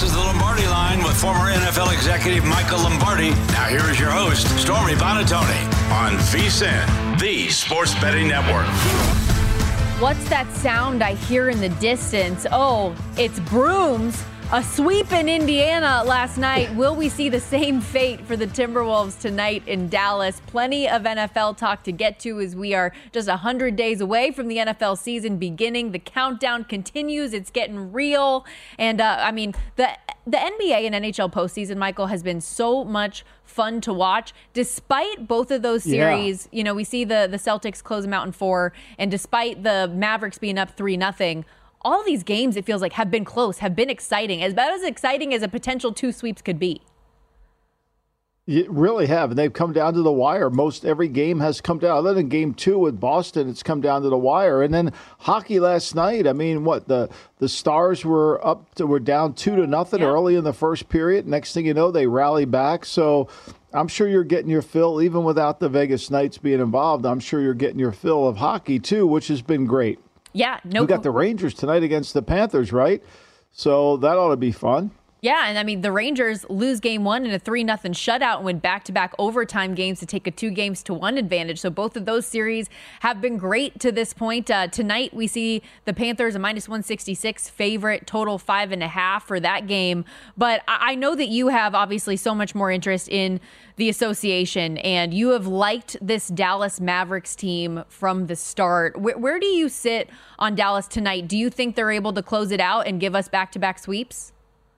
is the Lombardi Line with former NFL executive Michael Lombardi. Now here is your host, Stormy Buonantony, on VSiN, the Sports Betting Network. What's that sound I hear in the distance? Oh, it's brooms. A sweep in Indiana last night. Will we see the same fate for the Timberwolves tonight in Dallas? Plenty of NFL talk to get to as we are just 100 days away from the NFL season beginning. The countdown continues. It's getting real. And, the NBA and NHL postseason, Michael, has been so much fun to watch. Despite both of those series, we see the Celtics close them out in 4, and despite the Mavericks being up 3-0, all these games, it feels like, have been close, have been exciting, about as exciting as a potential 2 sweeps could be. You really have, and they've come down to the wire. Most every game has come down. Other than game 2 with Boston, it's come down to the wire. And then hockey last night, I mean, the Stars were down 2-0 early in the first period. Next thing you know, they rally back. So I'm sure you're getting your fill, even without the Vegas Knights being involved. I'm sure you're getting your fill of hockey, too, which has been great. Yeah, we got the Rangers tonight against the Panthers, right? So that ought to be fun. Yeah, and I mean, the Rangers lose game 1 in a 3-0 shutout and win back-to-back overtime games to take a 2-1 advantage. So both of those series have been great to this point. Tonight, we see the Panthers a -166 favorite, total 5.5 for that game. But I know that you have obviously so much more interest in the association, and you have liked this Dallas Mavericks team from the start. Where do you sit on Dallas tonight? Do you think they're able to close it out and give us back-to-back sweeps?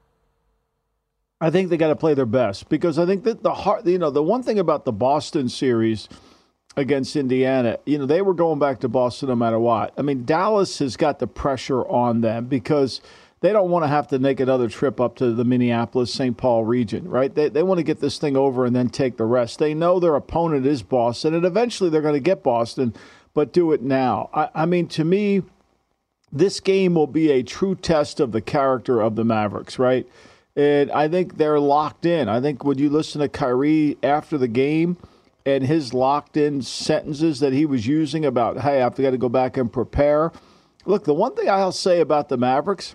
I think they got to play their best, because I think that the one thing about the Boston series against Indiana, they were going back to Boston no matter what. I mean, Dallas has got the pressure on them because they don't want to have to make another trip up to the Minneapolis-St. Paul region, right? They want to get this thing over and then take the rest. They know their opponent is Boston, and eventually they're going to get Boston, but do it now. I mean, to me, this game will be a true test of the character of the Mavericks, right? And I think they're locked in. I think when you listen to Kyrie after the game and his locked-in sentences that he was using about, hey, I've got to go back and prepare. Look, the one thing I'll say about the Mavericks,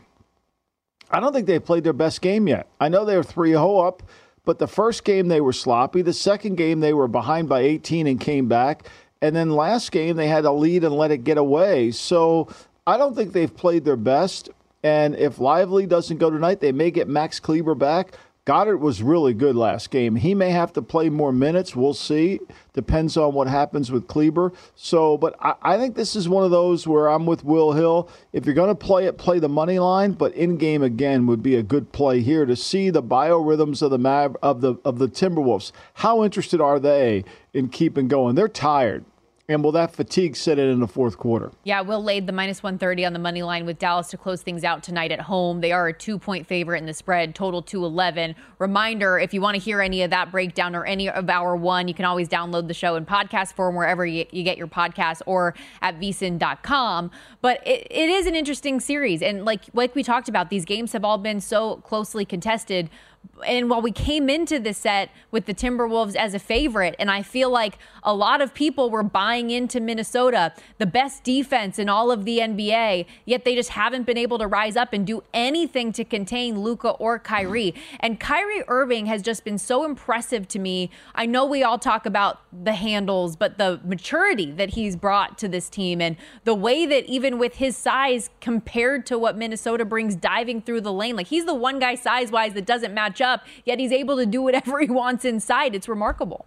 I don't think they've played their best game yet. I know they were 3-0 up, but the first game they were sloppy. The second game they were behind by 18 and came back. And then last game they had a lead and let it get away. So I don't think they've played their best. And if Lively doesn't go tonight, they may get Max Kleber back. Goddard was really good last game. He may have to play more minutes. We'll see. Depends on what happens with Kleber. So, but I think this is one of those where I'm with Will Hill. If you're going to play it, play the money line. But in game again would be a good play here to see the biorhythms of the Timberwolves. How interested are they in keeping going? They're tired. And will that fatigue set in the fourth quarter? Yeah, Will laid the -130 on the money line with Dallas to close things out tonight at home. They are a 2-point favorite in the spread, total 211. Reminder, if you want to hear any of that breakdown or any of Hour 1, you can always download the show in podcast form wherever you get your podcasts or at vsin.com. But it is an interesting series. And like we talked about, these games have all been so closely contested. And while we came into this set with the Timberwolves as a favorite, and I feel like a lot of people were buying into Minnesota, the best defense in all of the NBA, yet they just haven't been able to rise up and do anything to contain Luka or Kyrie. And Kyrie Irving has just been so impressive to me. I know we all talk about the handles, but the maturity that he's brought to this team and the way that even with his size compared to what Minnesota brings diving through the lane, like he's the one guy size-wise that doesn't match up, yet he's able to do whatever he wants inside. It's remarkable.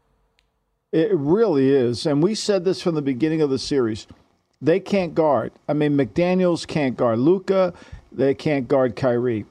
It really is. And we said this from the beginning of the series. They can't guard. I mean, McDaniels can't guard Luka. They can't guard Kyrie.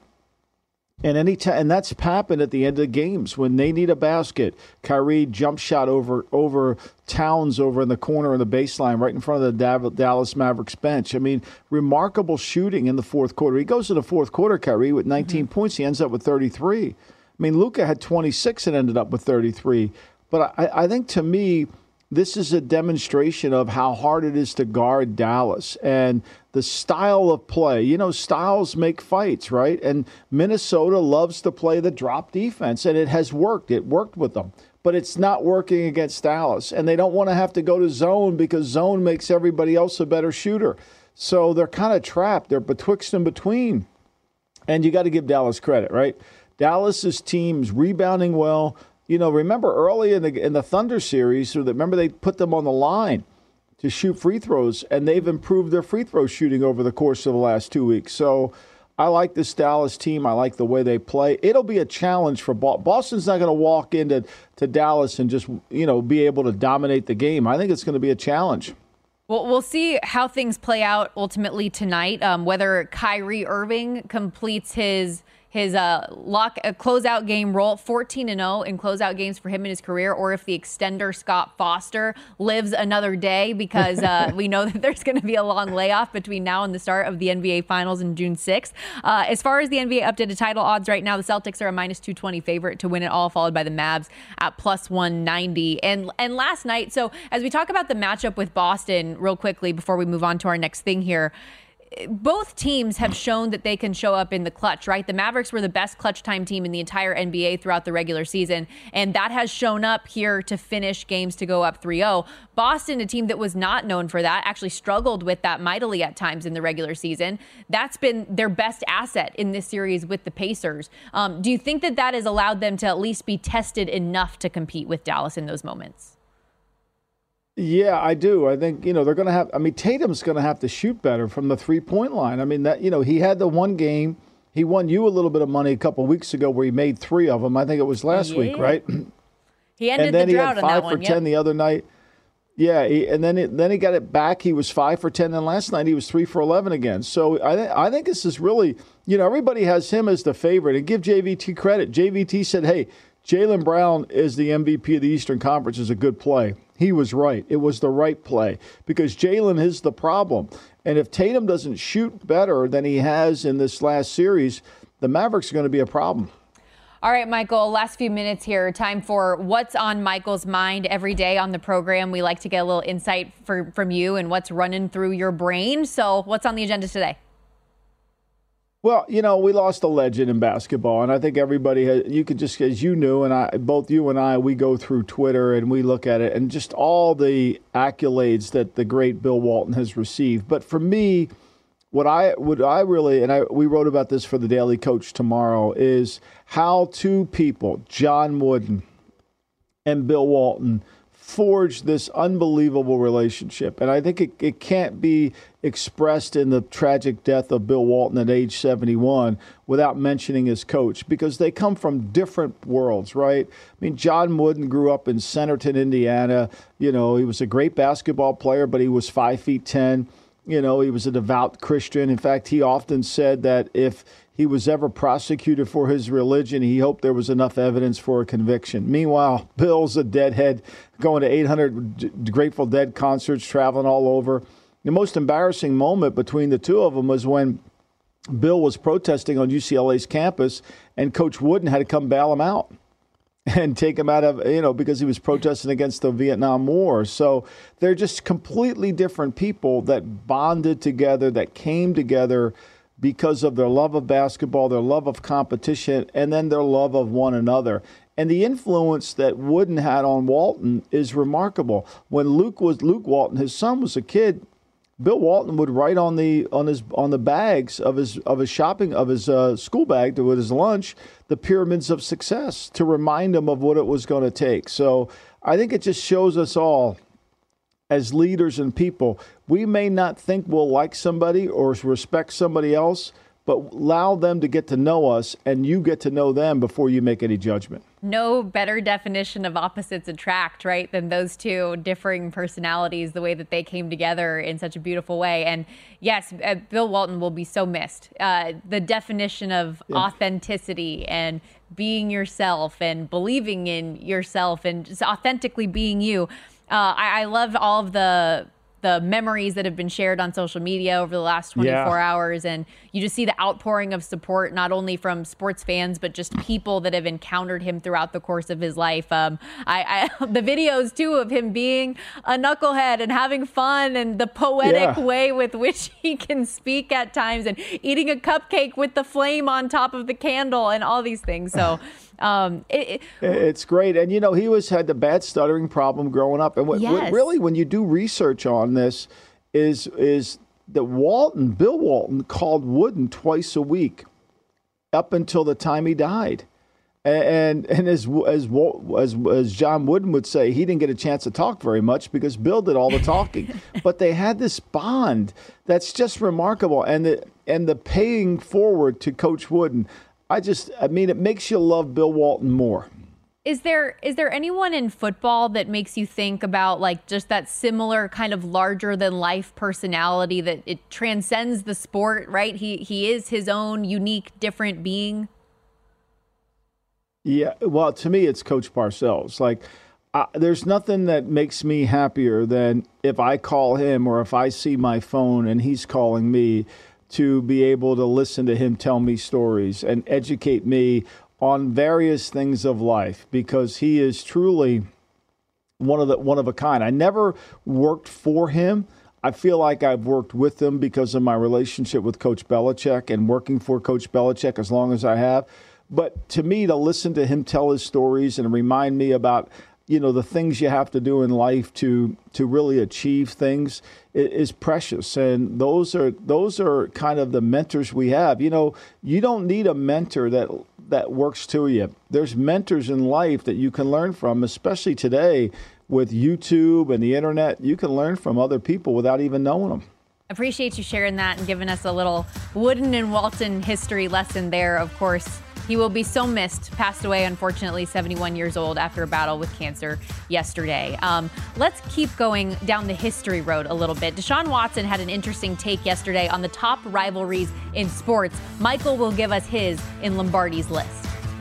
And that's happened at the end of games when they need a basket. Kyrie jump shot over Towns over in the corner of the baseline right in front of the Dallas Mavericks bench. I mean, remarkable shooting in the fourth quarter. He goes to the fourth quarter, Kyrie, with 19 points. He ends up with 33. I mean, Luka had 26 and ended up with 33. But I think, to me, this is a demonstration of how hard it is to guard Dallas and the style of play. You know, styles make fights, right? And Minnesota loves to play the drop defense, and it has worked. It worked with them. But it's not working against Dallas, and they don't want to have to go to zone because zone makes everybody else a better shooter. So they're kind of trapped. They're betwixt and between. And you got to give Dallas credit, right? Dallas's team's rebounding well. Remember early in the Thunder series, remember they put them on the line to shoot free throws, and they've improved their free throw shooting over the course of the last 2 weeks. So I like this Dallas team. I like the way they play. It'll be a challenge for Boston's not going to walk into Dallas and just, be able to dominate the game. I think it's going to be a challenge. Well, we'll see how things play out ultimately tonight, whether Kyrie Irving completes his closeout game role, 14-0 in closeout games for him in his career, or if the extender Scott Foster lives another day, because we know that there's going to be a long layoff between now and the start of the NBA Finals on June 6th. As far as the NBA updated title odds right now, the Celtics are a -220 favorite to win it all, followed by the Mavs at +190. And last night, so as we talk about the matchup with Boston real quickly before we move on to our next thing here, both teams have shown that they can show up in the clutch, right? The Mavericks were the best clutch time team in the entire NBA throughout the regular season, and that has shown up here to finish games to go up 3-0. Boston, a team that was not known for that, actually struggled with that mightily at times in the regular season. That's been their best asset in this series with the Pacers. Do you think that has allowed them to at least be tested enough to compete with Dallas in those moments? Yeah, I do. I think, they're going to have, Tatum's going to have to shoot better from the 3-point line. He had the one game. He won you a little bit of money a couple of weeks ago where he made 3 of them. I think it was last week, right? He ended the drought on that one. And then he had 5 for 10 the other night. Yeah, and then he got it back. He was 5 for 10. Then last night he was 3 for 11 again. So I think this is really, everybody has him as the favorite. And give JVT credit. JVT said, hey, Jaylen Brown is the MVP of the Eastern Conference is a good play. He was right. It was the right play because Jaylen is the problem. And if Tatum doesn't shoot better than he has in this last series, the Mavericks are going to be a problem. All right, Michael, last few minutes here. Time for what's on Michael's mind every day on the program. We like to get a little insight from you and what's running through your brain. So what's on the agenda today? Well, we lost a legend in basketball, and I think everybody you could just, as you knew, and both you and I, we go through Twitter and we look at it and just all the accolades that the great Bill Walton has received. But for me, we wrote about this for the Daily Coach tomorrow, is how two people, John Wooden and Bill Walton, forged this unbelievable relationship. And I think it can't be expressed in the tragic death of Bill Walton at age 71 without mentioning his coach, because they come from different worlds, right? John Wooden grew up in Centerton, Indiana. He was a great basketball player, but he was 5'10". He was a devout Christian. In fact, he often said that if he was ever prosecuted for his religion, he hoped there was enough evidence for a conviction. Meanwhile, Bill's a deadhead, going to 800 Grateful Dead concerts, traveling all over. The most embarrassing moment between the two of them was when Bill was protesting on UCLA's campus, and Coach Wooden had to come bail him out and take him out of, because he was protesting against the Vietnam War. So they're just completely different people that bonded together, that came together because of their love of basketball, their love of competition, and then their love of one another. And the influence that Wooden had on Walton is remarkable. When Luke Walton, his son, was a kid, Bill Walton would write on the bags of his school bag with his lunch, the pyramids of success, to remind him of what it was going to take. So I think it just shows us all, as leaders and people, we may not think we'll like somebody or respect somebody else, but allow them to get to know us, and you get to know them before you make any judgment. No better definition of opposites attract, right, than those two differing personalities, the way that they came together in such a beautiful way. And yes, Bill Walton will be so missed. The definition of authenticity and being yourself and believing in yourself and just authentically being you. I love all of the memories that have been shared on social media over the last 24 hours. And you just see the outpouring of support, not only from sports fans, but just people that have encountered him throughout the course of his life. The videos, too, of him being a knucklehead and having fun and the poetic way with which he can speak at times and eating a cupcake with the flame on top of the candle and all these things. So it's great. And, he had the bad stuttering problem growing up. And what really, when you do research on this, is that Bill Walton called Wooden twice a week up until the time he died. And as John Wooden would say, he didn't get a chance to talk very much because Bill did all the talking. But they had this bond that's just remarkable. And the paying forward to Coach Wooden, it makes you love Bill Walton more. Is there anyone in football that makes you think about like just that similar kind of larger than life personality that it transcends the sport, right? He is his own unique, different being. Yeah, well, to me, it's Coach Parcells. Like, there's nothing that makes me happier than if I call him or if I see my phone and he's calling me, to be able to listen to him tell me stories and educate me on various things of life, because he is truly one of a kind. I never worked for him. I feel like I've worked with him because of my relationship with Coach Belichick and working for Coach Belichick as long as I have. But to me, to listen to him tell his stories and remind me about, the things you have to do in life to really achieve things is precious. And those are kind of the mentors we have. You don't need a mentor that works to you. There's mentors in life that you can learn from, especially today with YouTube and the internet. You can learn from other people without even knowing them. Appreciate you sharing that and giving us a little Wooden and Walton history lesson there. Of course, he will be so missed. Passed away, unfortunately, 71 years old after a battle with cancer yesterday. Let's keep going down the history road a little bit. Deshaun Watson had an interesting take yesterday on the top rivalries in sports. Michael will give us his in Lombardi's list.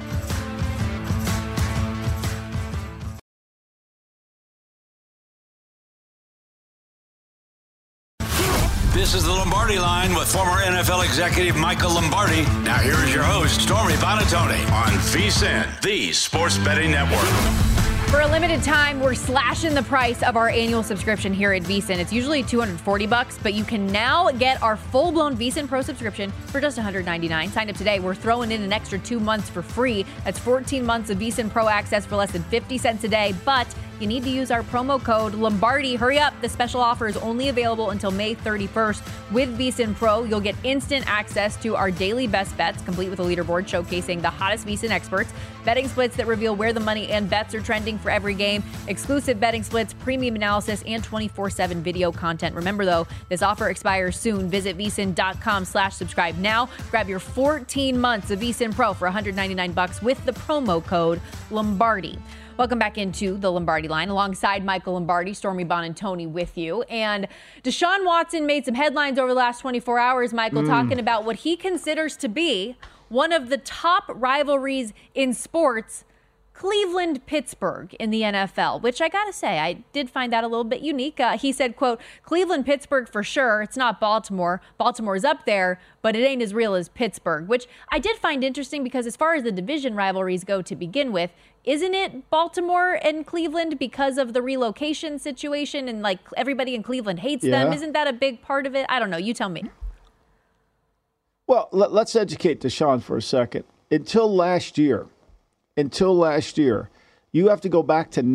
This is the Lombardi Line with former NFL executive Michael Lombardi. Now here is your host, Stormy Buonantony, on VSiN, the Sports Betting Network. For a limited time, we're slashing the price of our annual subscription here at VSiN. It's usually $240, but you can now get our full-blown VSiN Pro subscription for just $199. Sign up today. We're throwing in an extra 2 months for free. That's 14 months of VSiN Pro access for less than 50 cents a day, but you need to use our promo code Lombardi. Hurry up. The special offer is only available until May 31st. With VSiN Pro, you'll get instant access to our daily best bets, complete with a leaderboard showcasing the hottest VSiN experts, betting splits that reveal where the money and bets are trending for every game, exclusive betting splits, premium analysis, and 24/7 video content. Remember, though, this offer expires soon. Visit VSiN.com/subscribe now. Grab your 14 months of VSiN Pro for $199 with the promo code Lombardi. Welcome back into the Lombardi Line alongside Michael Lombardi, Stormy Buonantony with you. And Deshaun Watson made some headlines over the last 24 hours, Michael, talking about what he considers to be one of the top rivalries in sports, Cleveland-Pittsburgh in the NFL, which I got to say, I did find that a little bit unique. He said, quote, Cleveland-Pittsburgh for sure. It's not Baltimore. Baltimore's up there, but it ain't as real as Pittsburgh, which I did find interesting because as far as the division rivalries go to begin with, isn't it Baltimore and Cleveland because of the relocation situation and like everybody in Cleveland hates them? Isn't that a big part of it? I don't know. You tell me. Well, let's educate Deshaun for a second. Until last year, you have to go back to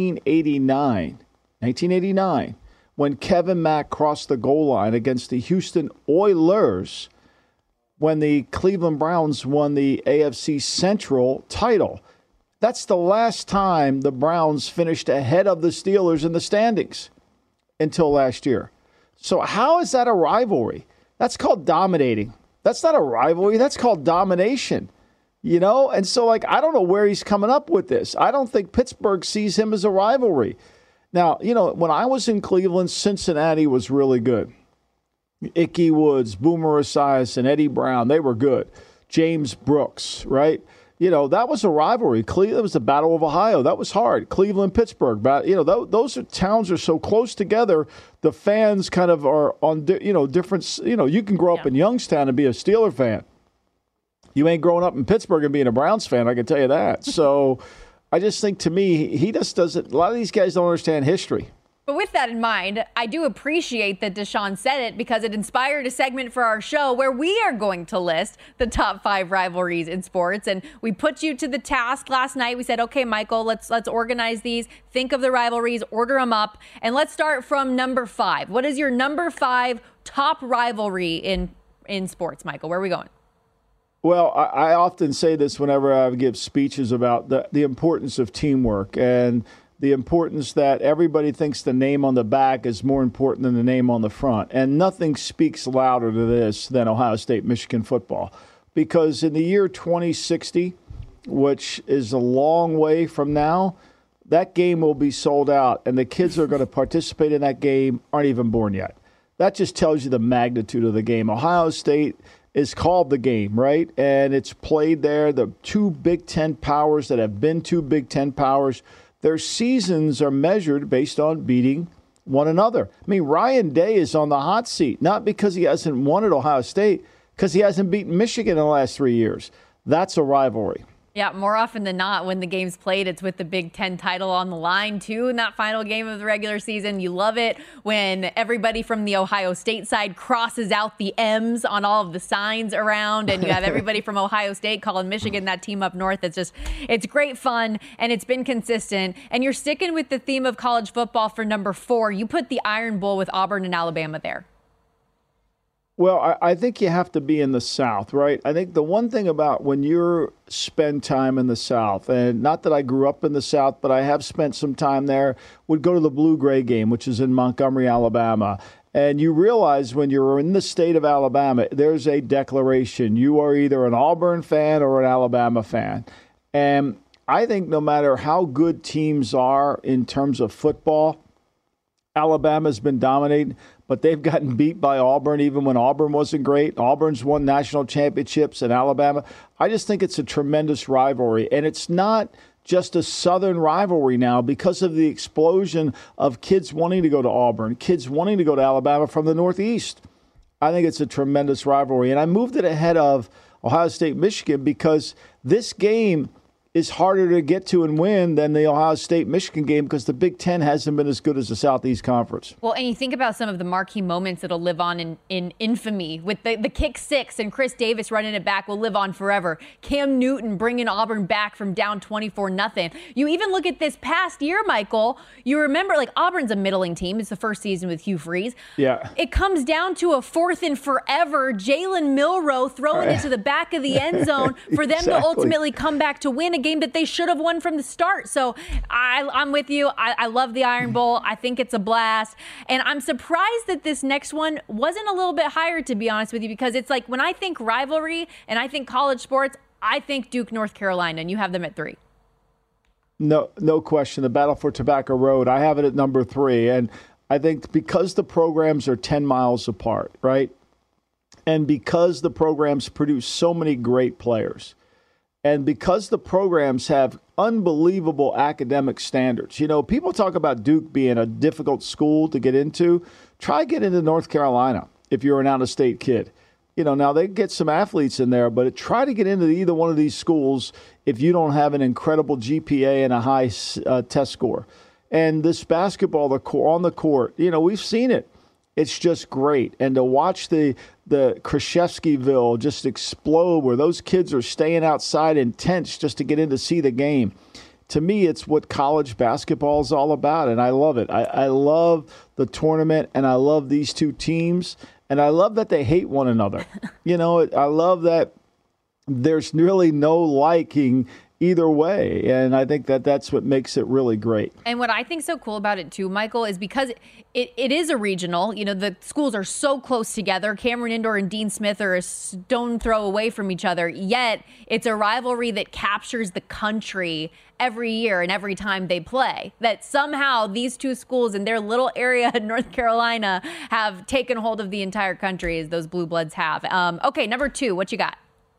1989, when Kevin Mack crossed the goal line against the Houston Oilers when the Cleveland Browns won the AFC Central title. That's the last time the Browns finished ahead of the Steelers in the standings until last year. So how is that a rivalry? That's called dominating. That's not a rivalry. That's called domination. And so, I don't know where he's coming up with this. I don't think Pittsburgh sees him as a rivalry. Now, when I was in Cleveland, Cincinnati was really good. Ickey Woods, Boomer Esiason, Eddie Brown, they were good. James Brooks, right? That was a rivalry. It was the Battle of Ohio. That was hard. Cleveland, Pittsburgh. Those towns are so close together. The fans kind of are on, different. You can grow up in Youngstown and be a Steeler fan. You ain't growing up in Pittsburgh and being a Browns fan, I can tell you that. So I just think, to me, he just doesn't – a lot of these guys don't understand history. But with that in mind, I do appreciate that Deshaun said it because it inspired a segment for our show where we are going to list the top 5 rivalries in sports. And we put you to the task last night. We said, okay, Michael, let's organize these. Think of the rivalries, order them up. And let's start from number 5. What is your number 5 top rivalry in sports, Michael? Where are we going? Well, I often say this whenever I give speeches about the importance of teamwork and the importance that everybody thinks the name on the back is more important than the name on the front. And nothing speaks louder to this than Ohio State-Michigan football. Because in the year 2060, which is a long way from now, that game will be sold out, and the kids who are going to participate in that game aren't even born yet. That just tells you the magnitude of the game. Ohio State is called the game, right? And it's played there. The two Big Ten powers that have been two Big Ten powers, their seasons are measured based on beating one another. I mean, Ryan Day is on the hot seat, not because he hasn't won at Ohio State, because he hasn't beaten Michigan in the last 3 years. That's a rivalry. Yeah, more often than not, when the game's played, it's with the Big Ten title on the line, too, in that final game of the regular season. You love it when everybody from the Ohio State side crosses out the M's on all of the signs around, and you have everybody from Ohio State calling Michigan that team up north. It's great fun, and it's been consistent. And you're sticking with the theme of college football for number 4. You put the Iron Bowl with Auburn and Alabama there. Well, I think you have to be in the South, right? I think the one thing about when you spend time in the South, and not that I grew up in the South, but I have spent some time there, would go to the Blue-Gray game, which is in Montgomery, Alabama. And you realize when you're in the state of Alabama, there's a declaration. You are either an Auburn fan or an Alabama fan. And I think no matter how good teams are in terms of football, Alabama's been dominating, but they've gotten beat by Auburn even when Auburn wasn't great. Auburn's won national championships in Alabama. I just think it's a tremendous rivalry, and it's not just a Southern rivalry now because of the explosion of kids wanting to go to Auburn, kids wanting to go to Alabama from the Northeast. I think it's a tremendous rivalry, and I moved it ahead of Ohio State-Michigan because this game is harder to get to and win than the Ohio State-Michigan game because the Big Ten hasn't been as good as the Southeast Conference. Well, and you think about some of the marquee moments that'll live on in infamy with the kick six and Chris Davis running it back will live on forever. Cam Newton bringing Auburn back from down 24-0. You even look at this past year, Michael, you remember like Auburn's a middling team. It's the first season with Hugh Freeze. Yeah. It comes down to a 4th and forever. Jalen Milroe throwing it to the back of the end zone for them to ultimately come back to win a game that they should have won from the start. So I'm with you. I love the Iron Bowl. I think it's a blast. And I'm surprised that this next one wasn't a little bit higher, to be honest with you, because it's like when I think rivalry and I think college sports, I think Duke, North Carolina, and you have them at 3. No question. The battle for Tobacco Road, I have it at number 3. And I think because the programs are 10 miles apart, right? And because the programs produce so many great players, and because the programs have unbelievable academic standards. You know, people talk about Duke being a difficult school to get into. Try get into North Carolina if you're an out-of-state kid. You know, now they get some athletes in there, but try to get into either one of these schools if you don't have an incredible GPA and a high test score. And this basketball on the court, you know, we've seen it. It's just great. And to watch the Krzyzewskiville just explode where those kids are staying outside in tents just to get in to see the game. To me, it's what college basketball is all about, and I love it. I love the tournament, and I love these two teams, and I love that they hate one another. You know, I love that there's really no liking either way. And I think that that's what makes it really great. And what I think so cool about it too, Michael, is because it is a regional, you know, the schools are so close together. Cameron Indoor and Dean Smith are a stone throw away from each other. Yet it's a rivalry that captures the country every year and every time they play. That somehow these two schools in their little area in North Carolina have taken hold of the entire country as those Blue Bloods have. Okay, number 2, what you got?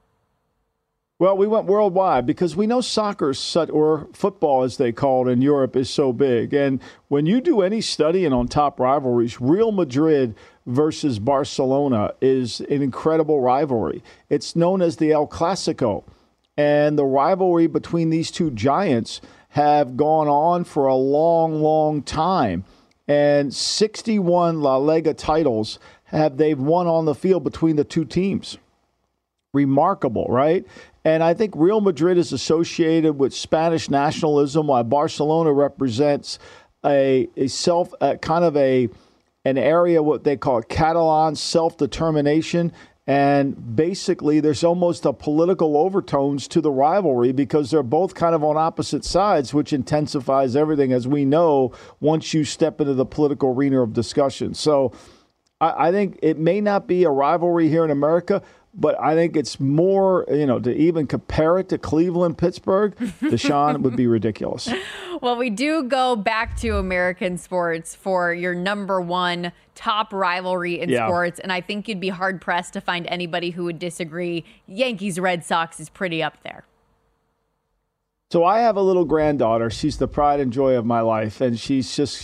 Well, we went worldwide because we know soccer, or football as they call it in Europe, is so big. And when you do any studying on top rivalries, Real Madrid versus Barcelona is an incredible rivalry. It's known as the El Clasico. And the rivalry between these two giants have gone on for a long, long time. And 61 La Liga titles they've won on the field between the two teams. Remarkable, right? And I think Real Madrid is associated with Spanish nationalism, while Barcelona represents an area what they call Catalan self-determination. And basically, there's almost a political overtones to the rivalry because they're both kind of on opposite sides, which intensifies everything, as we know, once you step into the political arena of discussion. So I think it may not be a rivalry here in America, but I think it's more, to even compare it to Cleveland, Pittsburgh, Deshaun, would be ridiculous. Well, we do go back to American sports for your number one top rivalry in sports, and I think you'd be hard-pressed to find anybody who would disagree. Yankees-Red Sox is pretty up there. So I have a little granddaughter. She's the pride and joy of my life, and she's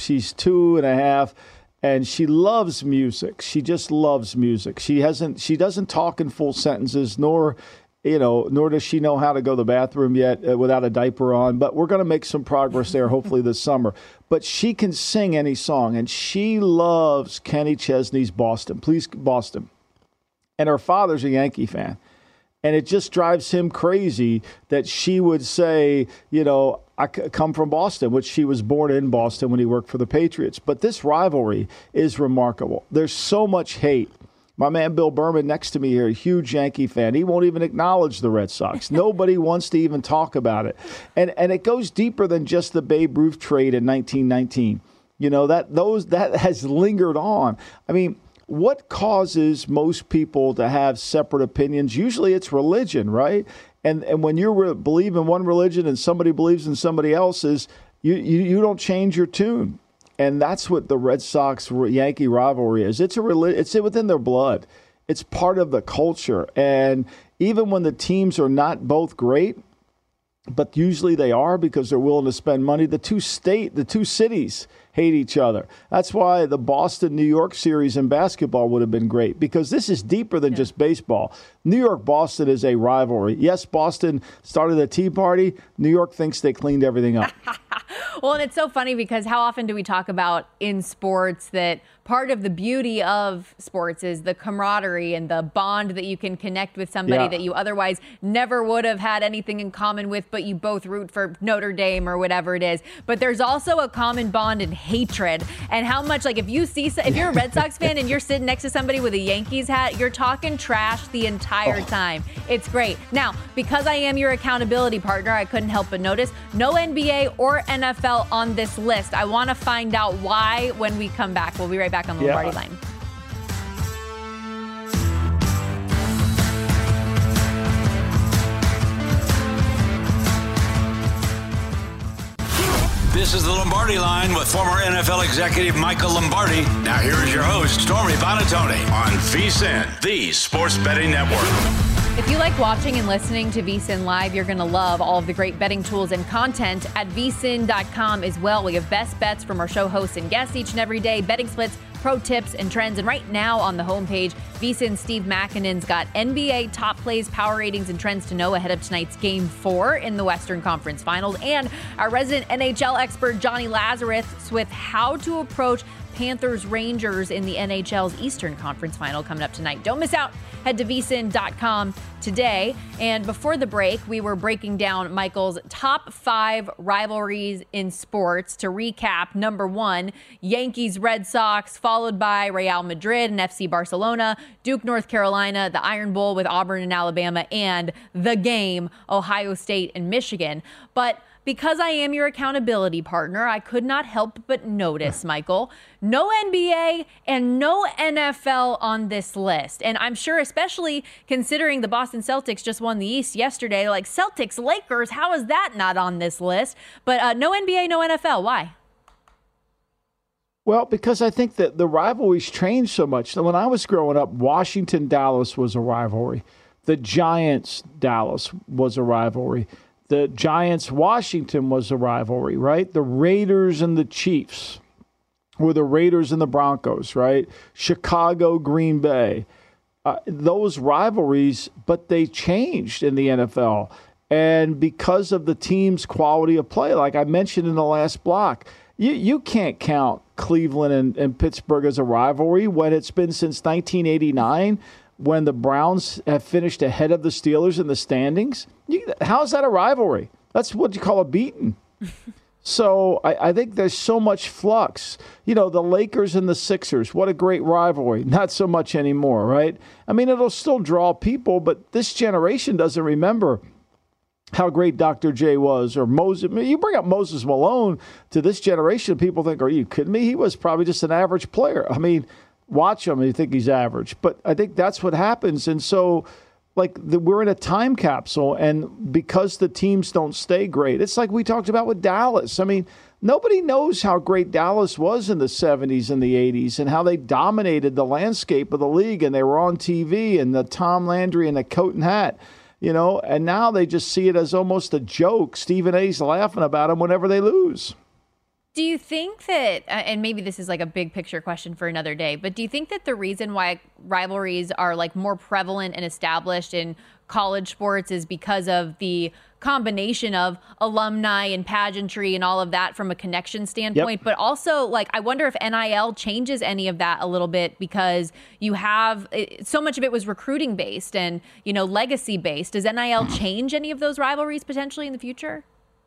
2.5. And she loves music. She just loves music. She doesn't talk in full sentences, nor does she know how to go to the bathroom yet without a diaper on. But we're going to make some progress there, hopefully this summer. But she can sing any song, and she loves Kenny Chesney's Boston. Please, Boston. And her father's a Yankee fan. And it just drives him crazy that she would say, I come from Boston, which she was born in Boston when he worked for the Patriots. But this rivalry is remarkable. There's so much hate. My man Bill Berman next to me here, a huge Yankee fan. He won't even acknowledge the Red Sox. Nobody wants to even talk about it. And it goes deeper than just the Babe Ruth trade in 1919. That has lingered on. I mean, what causes most people to have separate opinions? Usually it's religion, right? And when you believe in one religion and somebody believes in somebody else's, you don't change your tune. And that's what the Red Sox-Yankee rivalry is. It's within their blood. It's part of the culture. And even when the teams are not both great, but usually they are because they're willing to spend money, the two cities hate each other. That's why the Boston-New York series in basketball would have been great, because this is deeper than just baseball. New York-Boston is a rivalry. Yes, Boston started the Tea Party. New York thinks they cleaned everything up. Well, and it's so funny because how often do we talk about in sports that part of the beauty of sports is the camaraderie and the bond that you can connect with somebody that you otherwise never would have had anything in common with, but you both root for Notre Dame or whatever it is. But there's also a common bond in hatred, and how much, like, if you're a Red Sox fan and you're sitting next to somebody with a Yankees hat, you're talking trash the entire time. It's great. Now, because I am your accountability partner, I couldn't help but notice no NBA or NFL on this list. I want to find out why when we come back. We'll be right back on the Lombardi Line. This is the Lombardi Line with former NFL executive Michael Lombardi. Now here is your host, Stormy Buonantony, on VSiN, the Sports Betting Network. If you like watching and listening to VSiN Live, you're going to love all of the great betting tools and content at vsin.com as well. We have best bets from our show hosts and guests each and every day, betting splits, pro tips, and trends. And right now on the homepage, VSiN Steve Makinen's got NBA top plays, power ratings, and trends to know ahead of tonight's Game 4 in the Western Conference Finals. And our resident NHL expert, Johnny Lazarus, with how to approach Panthers-Rangers in the NHL's Eastern Conference Final coming up tonight. Don't miss out. Head to vsin.com today. And before the break, we were breaking down Michael's top 5 rivalries in sports. To recap, number 1, Yankees-Red Sox, followed by Real Madrid and FC Barcelona, Duke, North Carolina, the Iron Bowl with Auburn and Alabama, and the game, Ohio State and Michigan. But because I am your accountability partner, I could not help but notice, Michael, no NBA and no NFL on this list. And I'm sure, especially considering the Boston Celtics just won the East yesterday, like Celtics, Lakers, how is that not on this list? But no NBA, no NFL. Why? Well, because I think that the rivalries changed so much. When I was growing up, Washington-Dallas was a rivalry. The Giants-Dallas was a rivalry. The Giants-Washington was a rivalry, right? The Raiders and the Chiefs were the Raiders and the Broncos, right? Chicago-Green Bay. Those rivalries, but they changed in the NFL. And because of the team's quality of play, like I mentioned in the last block, you can't count Cleveland and Pittsburgh as a rivalry when it's been since 1989, when the Browns have finished ahead of the Steelers in the standings. How is that a rivalry? That's what you call a beating. So I think there's so much flux. You know, the Lakers and the Sixers, what a great rivalry. Not so much anymore, right? I mean, it'll still draw people, but this generation doesn't remember how great Dr. J was, or Moses. You bring up Moses Malone to this generation, people think, are you kidding me? He was probably just an average player. I mean, watch him and you think he's average. But I think that's what happens. And so, we're in a time capsule, and because the teams don't stay great, it's like we talked about with Dallas. I mean, nobody knows how great Dallas was in the 70s and the 80s and how they dominated the landscape of the league, and they were on TV, and the Tom Landry and the coat and hat, you know, and now they just see it as almost a joke. Stephen A's laughing about them whenever they lose. Do you think that, and maybe this is like a big picture question for another day, but do you think that the reason why rivalries are like more prevalent and established in college sports is because of the combination of alumni and pageantry and all of that from a connection standpoint? Yep. But also, like, I wonder if NIL changes any of that a little bit, because you have so much of it was recruiting based and, you know, legacy based. Does NIL change any of those rivalries potentially in the future?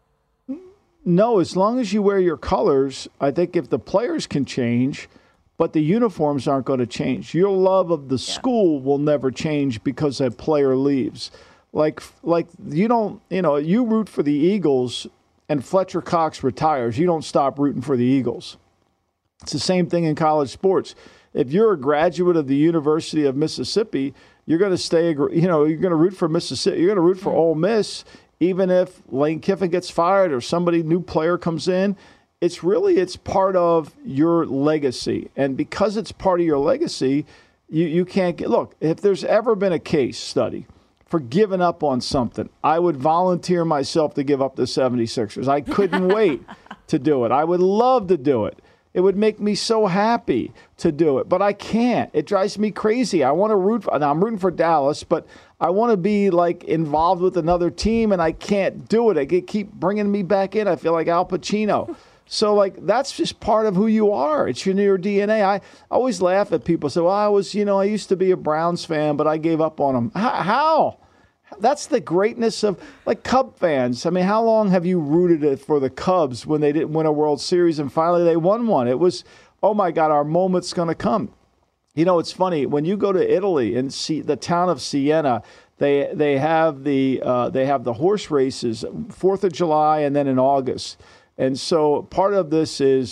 No, as long as you wear your colors. I think if the players can change, but the uniforms aren't going to change. Your love of the school will never change because a player leaves. Like you don't, you know, you root for the Eagles and Fletcher Cox retires. You don't stop rooting for the Eagles. It's the same thing in college sports. If you're a graduate of the University of Mississippi, you're going to stay, you know, you're going to root for Mississippi. You're going to root for Ole Miss. Even if Lane Kiffin gets fired or somebody new player comes in, it's part of your legacy. And because it's part of your legacy, you can't get, look, if there's ever been a case study for giving up on something, I would volunteer myself to give up the 76ers. I couldn't wait to do it. I would love to do it. It would make me so happy to do it, but I can't. It drives me crazy. I want to root for, now I'm rooting for Dallas, but I want to be like involved with another team, and I can't do it. They keep bringing me back in. I feel like Al Pacino. So, like, that's just part of who you are. It's your DNA. I always laugh at people say, well, I used to be a Browns fan, but I gave up on them. How? That's the greatness of, like, Cub fans. I mean, how long have you rooted for the Cubs when they didn't win a World Series and finally they won one? It was, oh, my God, our moment's going to come. You know, it's funny. When you go to Italy and see the town of Siena, they have the horse races, 4th of July and then in August. And so part of this is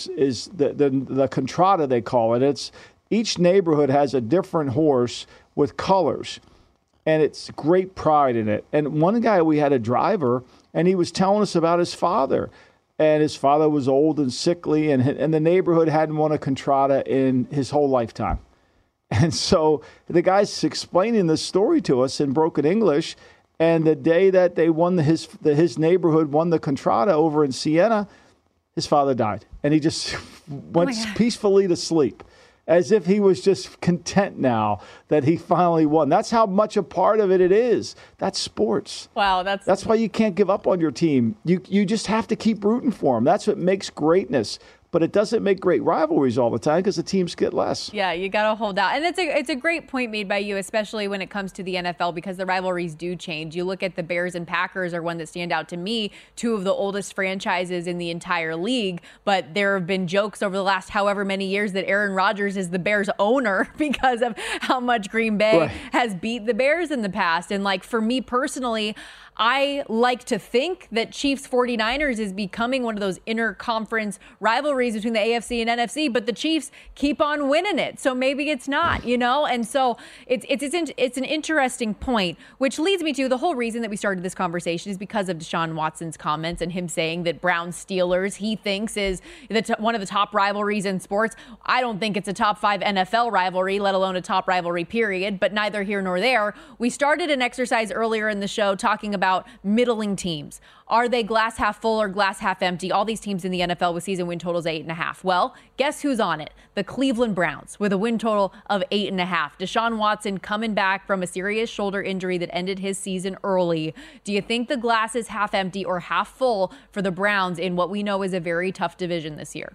the contrada, they call it. It's each neighborhood has a different horse with colors. And it's great pride in it. And one guy, we had a driver, and he was telling us about his father. And his father was old and sickly, and the neighborhood hadn't won a contrada in his whole lifetime. And so the guy's explaining this story to us in broken English. And the day that they won, his neighborhood won the contrada over in Siena, his father died. And he just went peacefully to sleep, as if he was just content now that he finally won. That's how much a part of it is. That's sports. Wow, that's why you can't give up on your team. You just have to keep rooting for them. That's what makes greatness. But it doesn't make great rivalries all the time because the teams get less. Yeah, you got to hold out. And it's a great point made by you, especially when it comes to the NFL, because the rivalries do change. You look at the Bears and Packers are one that stand out to me, two of the oldest franchises in the entire league. But there have been jokes over the last however many years that Aaron Rodgers is the Bears owner because of how much Green Bay has beat the Bears in the past. And like for me personally, I like to think that Chiefs 49ers is becoming one of those interconference rivalries between the AFC and NFC, but the Chiefs keep on winning it. So maybe it's not, you know? And so it's an interesting point, which leads me to the whole reason that we started this conversation is because of Deshaun Watson's comments and him saying that Browns Steelers, he thinks is one of the top rivalries in sports. I don't think it's a top 5 NFL rivalry, let alone a top rivalry period, but neither here nor there. We started an exercise earlier in the show talking about middling teams. Are they glass half full or glass half empty? All these teams in the NFL with season win totals 8.5. Well, guess who's on it? The Cleveland Browns with a win total of 8.5. Deshaun Watson coming back from a serious shoulder injury that ended his season early. Do you think the glass is half empty or half full for the Browns in what we know is a very tough division this year?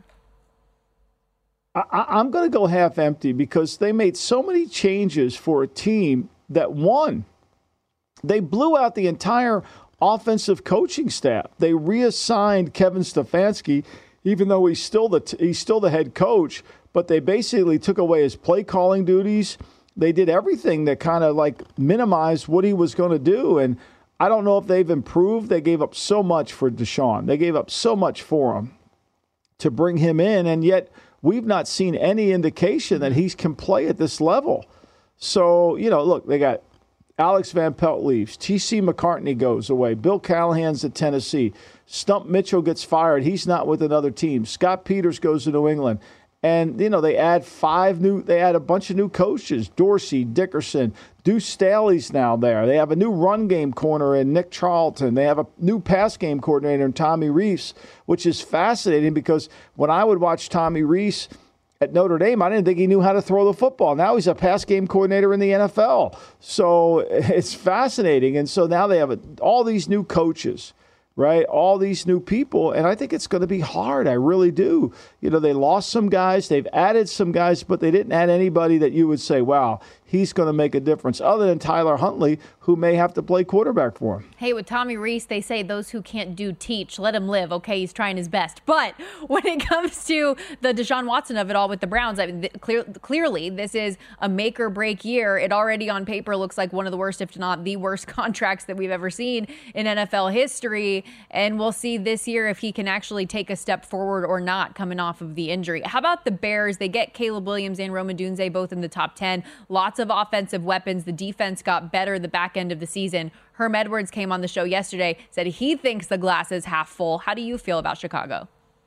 I'm going to go half empty because they made so many changes for a team that won. They blew out the entire offensive coaching staff. They reassigned Kevin Stefanski, even though he's still the head coach, but they basically took away his play calling duties. They did everything that kind of like minimized what he was going to do. And I don't know if they've improved. They gave up so much for Deshaun. They gave up so much for him to bring him in, and yet we've not seen any indication that he can play at this level. So, look, they got Alex Van Pelt leaves. T.C. McCartney goes away. Bill Callahan's at Tennessee. Stump Mitchell gets fired. He's not with another team. Scott Peters goes to New England. And, they add a bunch of new coaches. Dorsey, Dickerson, Deuce Staley's now there. They have a new run game corner in Nick Charlton. They have a new pass game coordinator in Tommy Rees, which is fascinating because when I would watch Tommy Rees at Notre Dame, I didn't think he knew how to throw the football. Now he's a pass game coordinator in the NFL. So it's fascinating. And so now they have all these new coaches, right? All these new people. And I think it's going to be hard. I really do. They lost some guys. They've added some guys, but they didn't add anybody that you would say, wow, he's going to make a difference, other than Tyler Huntley, who may have to play quarterback for him. Hey, with Tommy Rees, they say those who can't do teach. Let him live. Okay, he's trying his best. But when it comes to the Deshaun Watson of it all with the Browns, I mean, clearly this is a make or break year. It already on paper looks like one of the worst, if not the worst, contracts that we've ever seen in NFL history. And we'll see this year if he can actually take a step forward or not coming off of the injury. How about the Bears? They get Caleb Williams and Rome Odunze both in the top 10. Lots of offensive weapons. The defense got better the back end of the season. Herm Edwards came on the show yesterday, said he thinks the glass is half full. How do you feel about Chicago?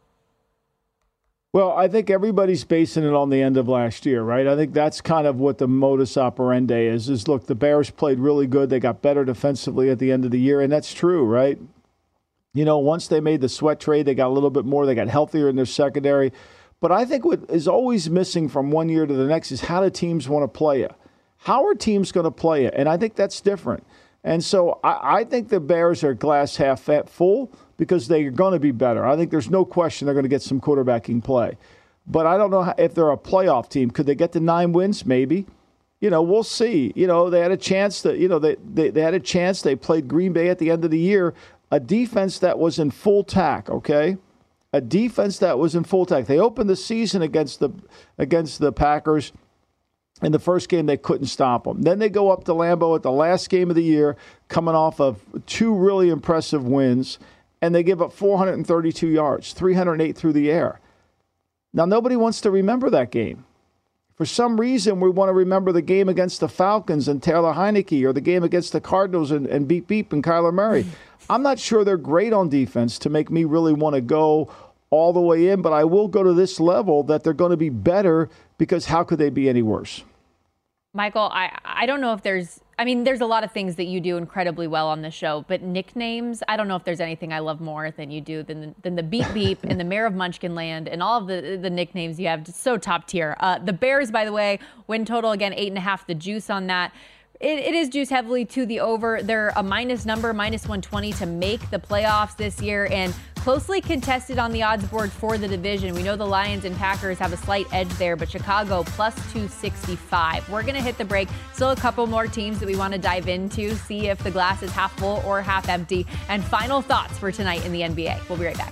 Well, I think everybody's basing it on the end of last year, right? I think that's kind of what the modus operandi is look, the Bears played really good. They got better defensively at the end of the year, and that's true, right? Once they made the Sweat trade, they got a little bit more. They got healthier in their secondary. But I think what is always missing from one year to the next is how do teams want to play you? How are teams going to play it? And I think that's different. And so I think the Bears are glass half full because they're going to be better. I think there's no question they're going to get some quarterbacking play. But I don't know if they're a playoff team. Could they get to 9 wins? Maybe. We'll see. They had a chance to, they had a chance. They played Green Bay at the end of the year, a defense that was in full tack, okay? A defense that was in full tack. They opened the season against the Packers. In the first game, they couldn't stop them. Then they go up to Lambeau at the last game of the year, coming off of 2 really impressive wins, and they give up 432 yards, 308 through the air. Now, nobody wants to remember that game. For some reason, we want to remember the game against the Falcons and Taylor Heineke, or the game against the Cardinals and Beep Beep and Kyler Murray. I'm not sure they're great on defense to make me really want to go all the way in, but I will go to this level that they're going to be better, because how could they be any worse? Michael, I don't know if there's a lot of things that you do incredibly well on this show, but nicknames, I don't know if there's anything I love more than you do than the Beep Beep and the Mayor of Munchkinland and all of the nicknames you have. Just so top tier. The Bears, by the way, win total, again, 8.5, the juice on that. It is juiced heavily to the over. They're a minus number, minus 120 to make the playoffs this year, and closely contested on the odds board for the division. We know the Lions and Packers have a slight edge there, but Chicago plus 265. We're going to hit the break. Still a couple more teams that we want to dive into, see if the glass is half full or half empty, and final thoughts for tonight in the NBA. We'll be right back.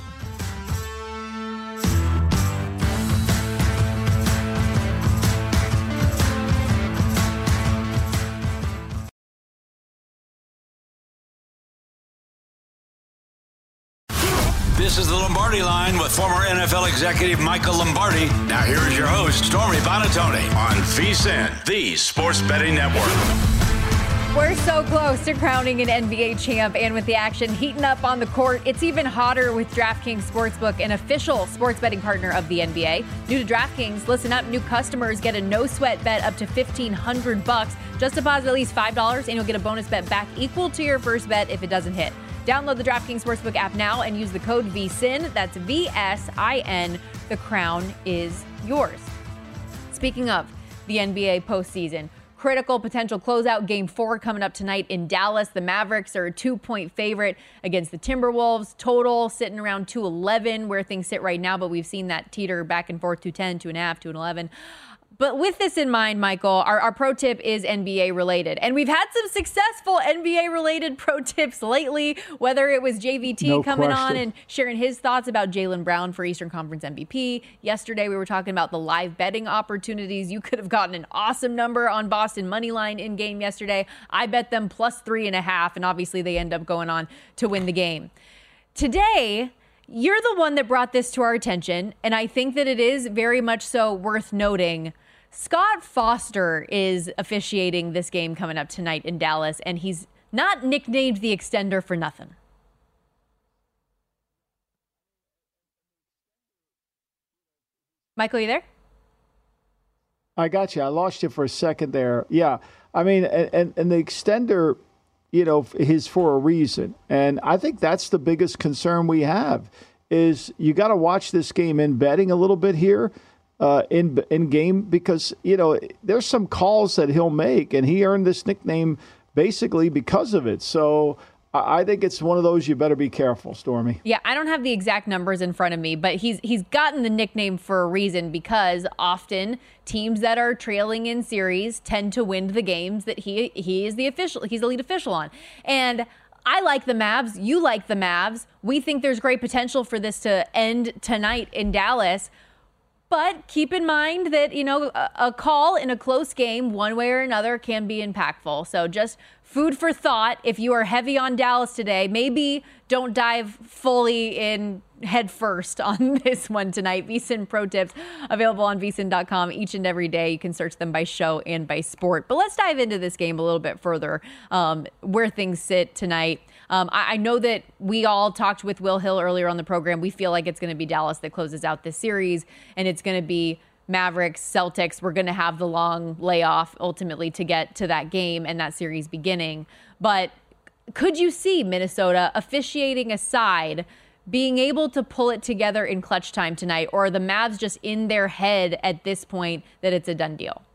This is the Lombardi Line with former NFL executive Michael Lombardi. Now here is your host, Stormy Buonantony, on VSiN, the Sports Betting Network. We're so close to crowning an NBA champ, and with the action heating up on the court, it's even hotter with DraftKings Sportsbook, an official sports betting partner of the NBA. New to DraftKings, listen up, new customers get a no-sweat bet up to $1,500. Just deposit at least $5 and you'll get a bonus bet back equal to your first bet if it doesn't hit. Download the DraftKings Sportsbook app now and use the code VSIN. That's VSIN. The crown is yours. Speaking of the NBA postseason, critical potential closeout game 4 coming up tonight in Dallas. The Mavericks are a 2-point favorite against the Timberwolves. Total sitting around 211 where things sit right now, but we've seen that teeter back and forth, 210, 2.5, 211. But with this in mind, Michael, our pro tip is NBA related. And we've had some successful NBA related pro tips lately, whether it was JVT coming on and sharing his thoughts about Jaylen Brown for Eastern Conference MVP. Yesterday, we were talking about the live betting opportunities. You could have gotten an awesome number on Boston Moneyline in game yesterday. I bet them plus 3.5, and obviously they end up going on to win the game. Today, you're the one that brought this to our attention, and I think that it is very much so worth noting. Scott Foster is officiating this game coming up tonight in Dallas, and he's not nicknamed the Extender for nothing. Michael, you there? I got you. I lost you for a second there. Yeah. I mean, and the Extender, is for a reason. And I think that's the biggest concern we have is you got to watch this game in betting a little bit here. In game because, there's some calls that he'll make, and he earned this nickname basically because of it. So I think it's one of those you better be careful, Stormy. Yeah, I don't have the exact numbers in front of me, but he's gotten the nickname for a reason because often teams that are trailing in series tend to win the games that he is he's the lead official on. And I like the Mavs. You like the Mavs. We think there's great potential for this to end tonight in Dallas. But keep in mind that, a call in a close game, one way or another, can be impactful. So just food for thought. If you are heavy on Dallas today, maybe don't dive fully in head first on this one tonight. VSiN Pro Tips available on VSiN.com each and every day. You can search them by show and by sport. But let's dive into this game a little bit further, where things sit tonight. I know that we all talked with Will Hill earlier on the program. We feel like it's going to be Dallas that closes out this series, and it's going to be Mavericks, Celtics. We're going to have the long layoff ultimately to get to that game and that series beginning. But could you see Minnesota, officiating aside, being able to pull it together in clutch time tonight? Or are the Mavs just in their head at this point that it's a done deal?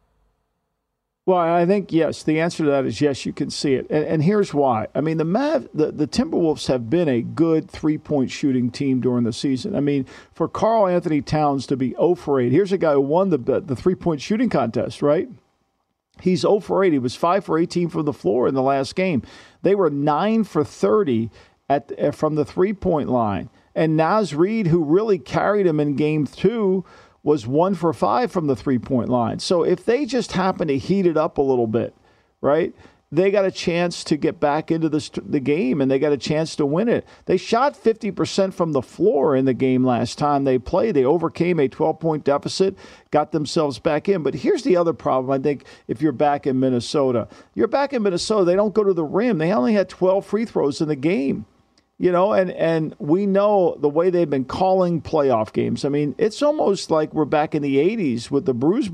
Well, I think, yes, the answer to that is yes, you can see it. And here's why. I mean, the Timberwolves have been a good three-point shooting team during the season. I mean, for Karl Anthony Towns to be 0 for 8, here's a guy who won the three-point shooting contest, right? He's 0 for 8. He was 5 for 18 from the floor in the last game. They were 9 for 30 from the three-point line. And Naz Reid, who really carried him in game 2, was 1 for 5 from the three-point line. So if they just happen to heat it up a little bit, right, they got a chance to get back into the game, and they got a chance to win it. They shot 50% from the floor in the game last time they played. They overcame a 12-point deficit, got themselves back in. But here's the other problem, I think, if you're back in Minnesota. You're back in Minnesota, they don't go to the rim. They only had 12 free throws in the game. And we know the way they've been calling playoff games. I mean, it's almost like we're back in the 80s with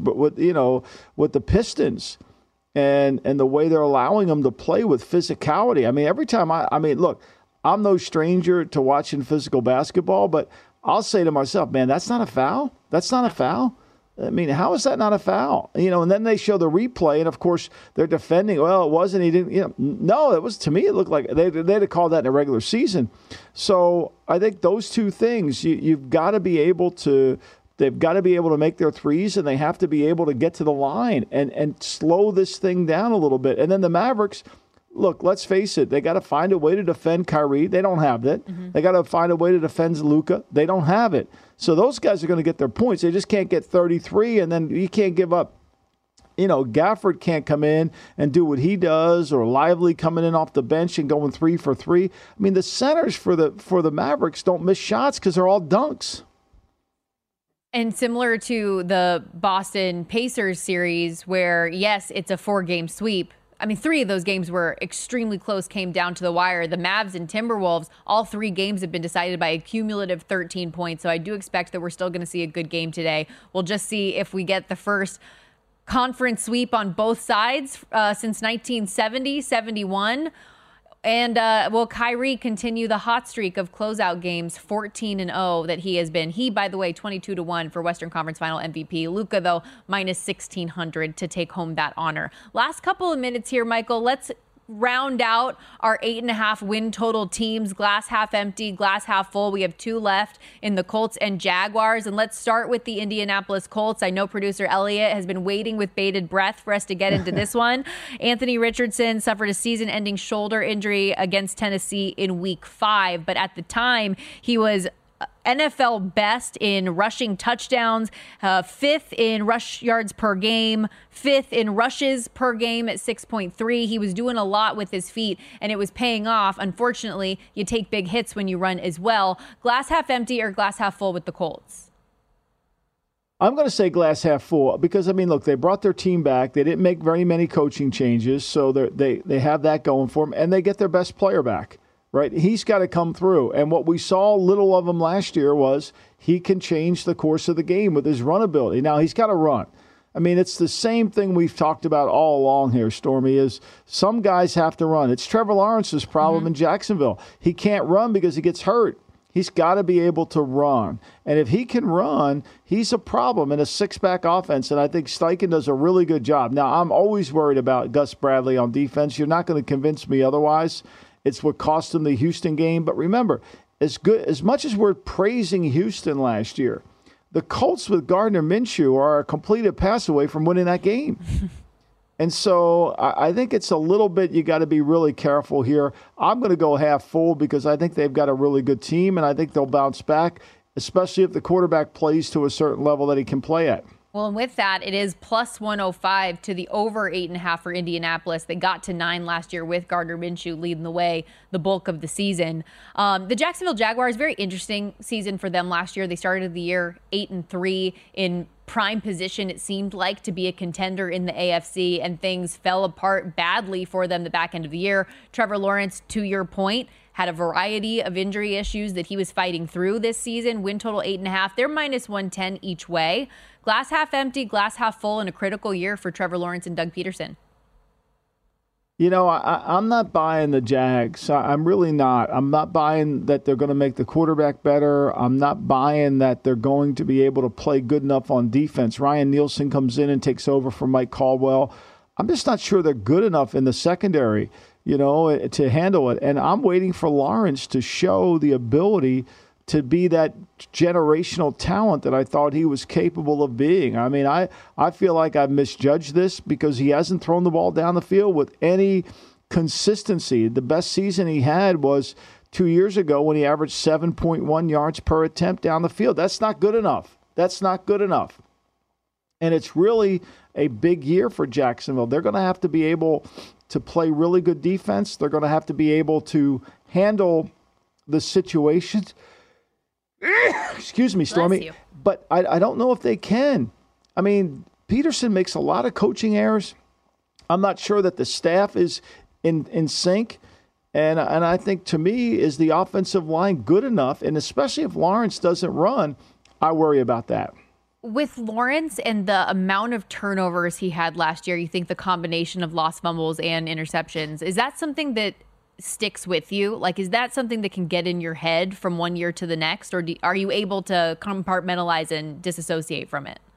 with the Pistons and the way they're allowing them to play with physicality. I mean, every time look, I'm no stranger to watching physical basketball, but I'll say to myself, man, that's not a foul. That's not a foul. I mean, how is that not a foul? And then they show the replay, and of course they're defending. Well, it wasn't. He didn't. No, it was. To me, it looked like they'd have called that in a regular season. So I think those two things, you've got to be able to. They've got to be able to make their threes, and they have to be able to get to the line and slow this thing down a little bit. And then the Mavericks. Look, let's face it. They got to find a way to defend Kyrie. They don't have that. Mm-hmm. They got to find a way to defend Luka. They don't have it. So those guys are going to get their points. They just can't get 33, and then you can't give up. Gafford can't come in and do what he does, or Lively coming in off the bench and going 3 for 3. I mean, the centers for the Mavericks don't miss shots because they're all dunks. And similar to the Boston Pacers series, where yes, it's a 4-game sweep. I mean, 3 of those games were extremely close, came down to the wire. The Mavs and Timberwolves, all 3 games have been decided by a cumulative 13 points. So I do expect that we're still going to see a good game today. We'll just see if we get the first conference sweep on both sides since 1970-71. And will Kyrie continue the hot streak of closeout games, 14-0 that he has been? He, by the way, 22-1 for Western Conference Final MVP. Luka, though, minus 1,600 to take home that honor. Last couple of minutes here, Michael. Let's round out our 8.5 win total teams. Glass half empty, glass half full. We have 2 left in the Colts and Jaguars. And let's start with the Indianapolis Colts. I know producer Elliot has been waiting with bated breath for us to get into this one. Anthony Richardson suffered a season-ending shoulder injury against Tennessee in Week 5. But at the time, he was NFL best in rushing touchdowns, 5th in rush yards per game, 5th in rushes per game at 6.3. He was doing a lot with his feet, and it was paying off. Unfortunately, you take big hits when you run as well. Glass half empty or glass half full with the Colts? I'm going to say glass half full because, I mean, look, they brought their team back. They didn't make very many coaching changes, so they have that going for them, and they get their best player back. Right, he's got to come through. And what we saw little of him last year was he can change the course of the game with his run ability. Now, he's got to run. I mean, it's the same thing we've talked about all along here, Stormy, is some guys have to run. It's Trevor Lawrence's problem in Jacksonville. He can't run because he gets hurt. He's got to be able to run. And if he can run, he's a problem in a 6-back offense. And I think Steichen does a really good job. Now, I'm always worried about Gus Bradley on defense. You're not going to convince me otherwise. It's what cost them the Houston game. But remember, as much as we're praising Houston last year, the Colts with Gardner Minshew are a completed pass away from winning that game. And so I think it's a little bit, you got to be really careful here. I'm going to go half full because I think they've got a really good team, and I think they'll bounce back, especially if the quarterback plays to a certain level that he can play at. Well, and with that, it is plus 105 to the over 8.5 for Indianapolis. They got to 9 last year with Gardner Minshew leading the way the bulk of the season. The Jacksonville Jaguars, very interesting season for them last year. They started the year 8-3 in prime position, it seemed like, to be a contender in the AFC, and things fell apart badly for them the back end of the year. Trevor Lawrence, to your point, had a variety of injury issues that he was fighting through this season. Win total 8.5. They're minus 110 each way. Glass half empty, glass half full in a critical year for Trevor Lawrence and Doug Peterson. You know, I'm not buying the Jags. I'm really not. I'm not buying that they're going to make the quarterback better. I'm not buying that they're going to be able to play good enough on defense. Ryan Nielsen comes in and takes over for Mike Caldwell. I'm just not sure they're good enough in the secondary, you know, to handle it. And I'm waiting for Lawrence to show the ability to be that generational talent that I thought he was capable of being. I mean, I feel like I've misjudged this because he hasn't thrown the ball down the field with any consistency. The best season he had was 2 years ago when he averaged 7.1 yards per attempt down the field. That's not good enough. That's not good enough. And it's really a big year for Jacksonville. They're going to have to be able to play really good defense. They're going to have to be able to handle the situations. Excuse me, Stormy. But I don't know if they can. I mean, Peterson makes a lot of coaching errors. I'm not sure that the staff is in sync. And I think, to me, is the offensive line good enough? And especially if Lawrence doesn't run, I worry about that. With Lawrence and the amount of turnovers he had last year, you think the combination of lost fumbles and interceptions, is that something that sticks with you? Like, is that something that can get in your head from one year to the next? Or are you able to compartmentalize and disassociate from it?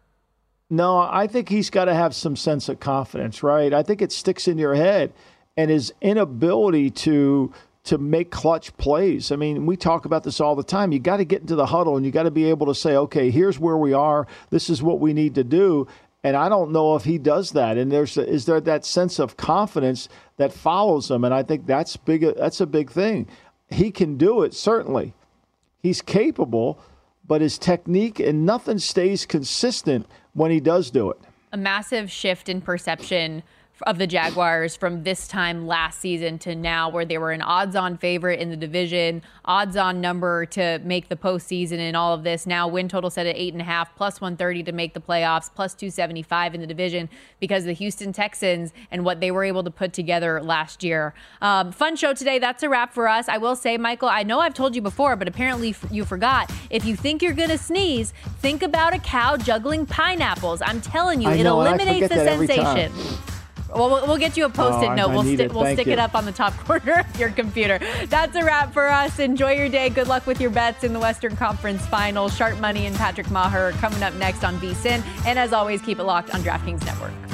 No, I think he's got to have some sense of confidence, right? I think it sticks in your head. And his inability to make clutch plays. I mean, we talk about this all the time. You got to get into the huddle and you got to be able to say, okay, here's where we are. This is what we need to do. And I don't know if he does that. And is there that sense of confidence that follows him? And I think that's big. That's a big thing. He can do it, certainly. He's capable, but his technique and nothing stays consistent when he does do it. A massive shift in perception of the Jaguars from this time last season to now, where they were an odds-on favorite in the division, odds-on number to make the postseason and all of this. Now win total set at 8.5, plus 130 to make the playoffs, plus 275 in the division because of the Houston Texans and what they were able to put together last year. Fun show today. That's a wrap for us. I will say, Michael, I know I've told you before, but apparently you forgot. If you think you're going to sneeze, think about a cow juggling pineapples. I'm telling you, it eliminates the sensation. Well, we'll get you a Post-it note. We'll stick it up on the top corner of your computer. That's a wrap for us. Enjoy your day. Good luck with your bets in the Western Conference Final. Sharp Money and Patrick Maher are coming up next on VSiN. And as always, keep it locked on DraftKings Network.